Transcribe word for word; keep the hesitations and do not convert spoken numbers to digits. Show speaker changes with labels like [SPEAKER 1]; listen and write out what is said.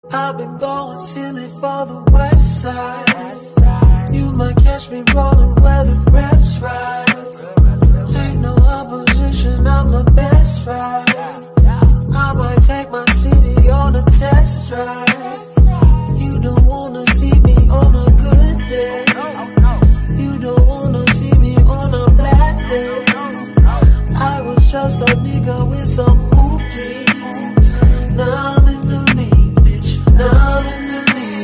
[SPEAKER 1] I've been going silly for the west side. You might catch me rolling where the reps ride. Ain't no opposition, I'm the best ride. I might take my city on a test drive. You don't wanna see me on a good day. You don't wanna see me on a bad day. I was just a nigga with some